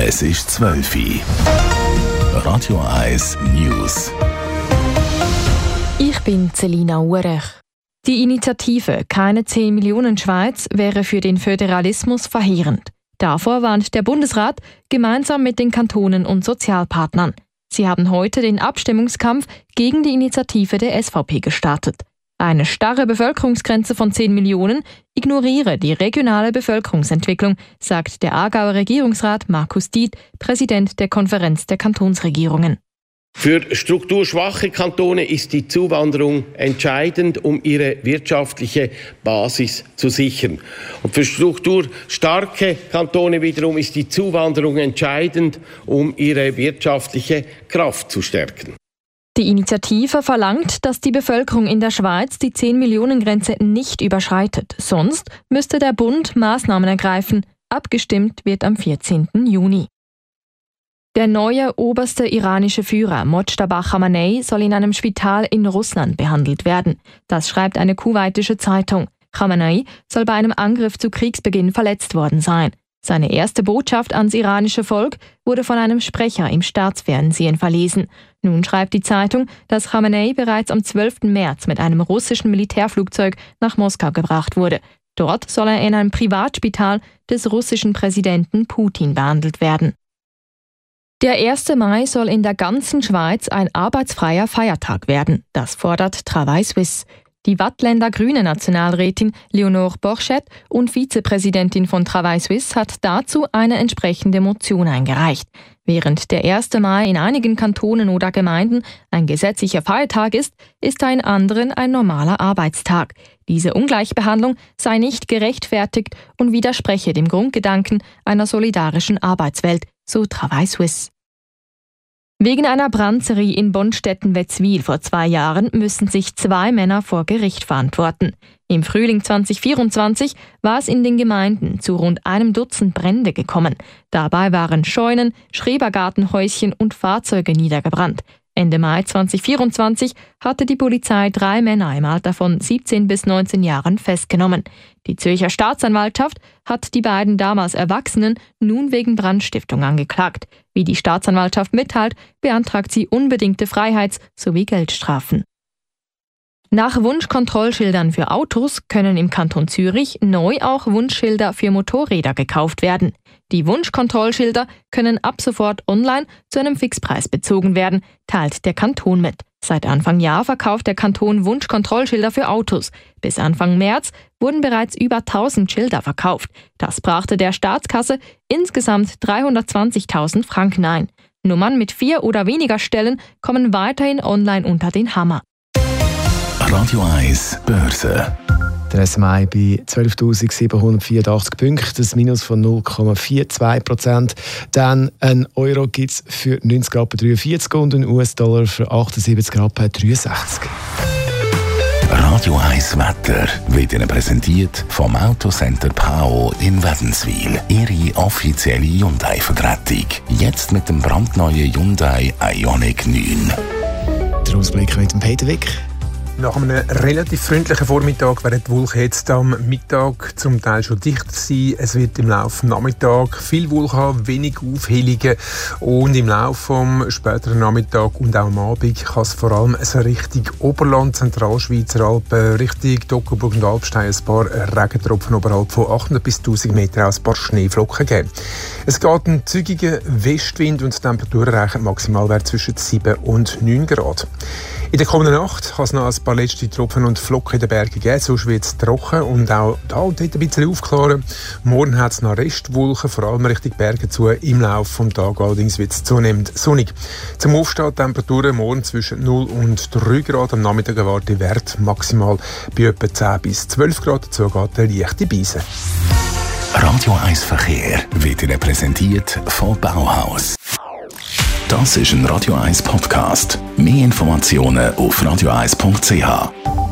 Es ist 12 Uhr. Radio 1 News. Ich bin Selina Urech. Die Initiative «Keine 10 Millionen Schweiz» wäre für den Föderalismus verheerend. Davor warnt der Bundesrat gemeinsam mit den Kantonen und Sozialpartnern. Sie haben heute den Abstimmungskampf gegen die Initiative der SVP gestartet. Eine starre Bevölkerungsgrenze von 10 Millionen ignoriere die regionale Bevölkerungsentwicklung, sagt der Aargauer Regierungsrat Markus Diet, Präsident der Konferenz der Kantonsregierungen. Für strukturschwache Kantone ist die Zuwanderung entscheidend, um ihre wirtschaftliche Basis zu sichern. Und für strukturstarke Kantone wiederum ist die Zuwanderung entscheidend, um ihre wirtschaftliche Kraft zu stärken. Die Initiative verlangt, dass die Bevölkerung in der Schweiz die 10-Millionen-Grenze nicht überschreitet. Sonst müsste der Bund Maßnahmen ergreifen. Abgestimmt wird am 14. Juni. Der neue oberste iranische Führer Mojtaba Khamenei soll in einem Spital in Russland behandelt werden. Das schreibt eine kuwaitische Zeitung. Khamenei soll bei einem Angriff zu Kriegsbeginn verletzt worden sein. Seine erste Botschaft ans iranische Volk wurde von einem Sprecher im Staatsfernsehen verlesen. Nun schreibt die Zeitung, dass Khamenei bereits am 12. März mit einem russischen Militärflugzeug nach Moskau gebracht wurde. Dort soll er in einem Privatspital des russischen Präsidenten Putin behandelt werden. Der 1. Mai soll in der ganzen Schweiz ein arbeitsfreier Feiertag werden. Das fordert Travail Suisse. Die Waadtländer Grüne Nationalrätin Leonore Borchert und Vizepräsidentin von Travail Suisse hat dazu eine entsprechende Motion eingereicht. Während der 1. Mai in einigen Kantonen oder Gemeinden ein gesetzlicher Feiertag ist, ist er in anderen ein normaler Arbeitstag. Diese Ungleichbehandlung sei nicht gerechtfertigt und widerspreche dem Grundgedanken einer solidarischen Arbeitswelt, so Travail Suisse. Wegen einer Brandserie in Bonstetten-Wetzwil vor 2 Jahren müssen sich 2 Männer vor Gericht verantworten. Im Frühling 2024 war es in den Gemeinden zu rund einem Dutzend Brände gekommen. Dabei waren Scheunen, Schrebergartenhäuschen und Fahrzeuge niedergebrannt. Ende Mai 2024 hatte die Polizei 3 Männer im Alter von 17 bis 19 Jahren festgenommen. Die Zürcher Staatsanwaltschaft hat die beiden damals Erwachsenen nun wegen Brandstiftung angeklagt. Wie die Staatsanwaltschaft mitteilt, beantragt sie unbedingte Freiheits- sowie Geldstrafen. Nach Wunschkontrollschildern für Autos können im Kanton Zürich neu auch Wunschschilder für Motorräder gekauft werden. Die Wunschkontrollschilder können ab sofort online zu einem Fixpreis bezogen werden, teilt der Kanton mit. Seit Anfang Jahr verkauft der Kanton Wunschkontrollschilder für Autos. Bis Anfang März wurden bereits über 1000 Schilder verkauft. Das brachte der Staatskasse insgesamt 320.000 Franken ein. Nummern mit 4 oder weniger Stellen kommen weiterhin online unter den Hammer. Radio 1 Börse. Der SMI bei 12.784 Punkten, das Minus von 0,42%. Dann ein Euro gibt es für 90,43 Rappen und ein US-Dollar für 78,63 Rappen. Radio 1 Wetter wird Ihnen präsentiert vom Autocenter Pao in Wädenswil. Ihre offizielle Hyundai-Vertretung. Jetzt mit dem brandneuen Hyundai Ioniq 9. Der Ausblick mit dem Peter Wick. Nach einem relativ freundlichen Vormittag werden die Wolken jetzt am Mittag zum Teil schon dichter sein. Es wird im Laufe des Nachmittags viel Wolken haben, wenig Aufhellungen. Und im Laufe vom späteren Nachmittag und auch am Abend kann es vor allem so Richtung Oberland, Zentralschweizer Alpen, Richtung Toggenburg und Alpstein ein paar Regentropfen oberhalb von 800 bis 1000 Metern, auch ein paar Schneeflocken geben. Es geht einen zügigen Westwind und die Temperatur erreicht Maximalwert zwischen 7 und 9 Grad. In der kommenden Nacht kann es noch ein paar letzte Tropfen und Flocken in den Bergen geben, sonst wird es trocken und auch da und dort ein bisschen aufklaren. Morgen hat es noch Restwolken, vor allem Richtung Berge zu. Im Laufe des Tages allerdings wird es zunehmend sonnig. Zum Aufstehen Temperaturen morgen zwischen 0 und 3 Grad. Am Nachmittag erwartet Wert maximal bei etwa 10 bis 12 Grad. Dazu geht eine leichte Beise. Radio 1 Verkehr wird Ihnen präsentiert von Bauhaus. Das ist ein Radio 1 Podcast. Mehr Informationen auf radio1.ch.